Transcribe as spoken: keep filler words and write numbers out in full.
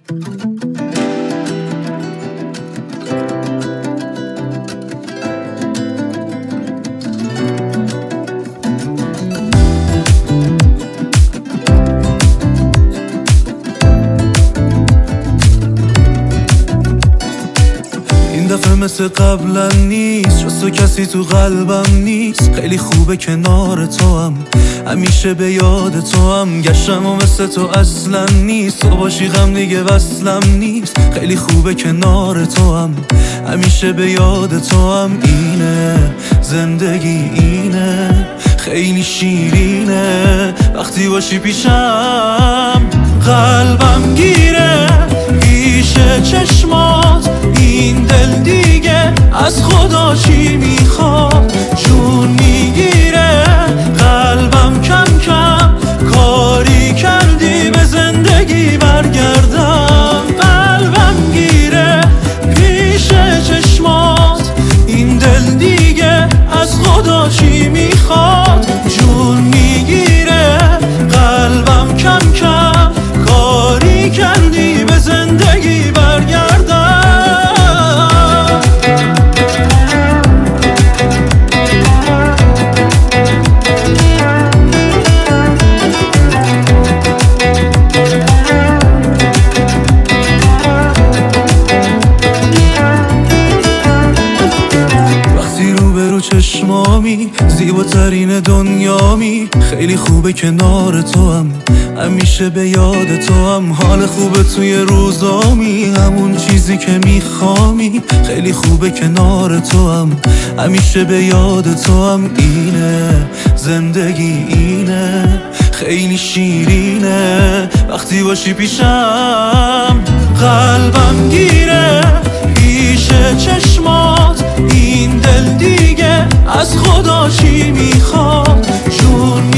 مثل قبلا نیست، جز تو کسی تو قلبم نیست. خیلی خوبه کنار تو هم، همیشه به یاد تو هم گشتم و مثل تو اصلا نیست. تو باشی غم دیگه وصلم نیست. خیلی خوبه کنار تو هم، همیشه به یاد تو هم. اینه زندگی، اینه خیلی شیرینه وقتی باشی پیشم. قلبم گیره پیش چشمات، این دل دیگه از خدا چی میخواد؟ جون میگیره قلبم کم کم، کاری کردی به زندگی برگردم. قلبم گیره پیش چشمات، این دل دیگه از خدا چی میخواد؟ جون میگیره قلبم کم کم، کاری کردی به زندگی برگردم. چشمامی زیباترین دنیامی، خیلی خوبه کنار تو هم، همیشه به یاد تو هم. حال خوبه توی روزامی، همون چیزی که میخوامی. خیلی خوبه کنار تو هم، همیشه به یاد تو هم. اینه زندگی، اینه خیلی شیرینه وقتی باشی پیشم. قلبم گیره پیش چشمات، این دل دیگه از خدا چی میخواد؟ جون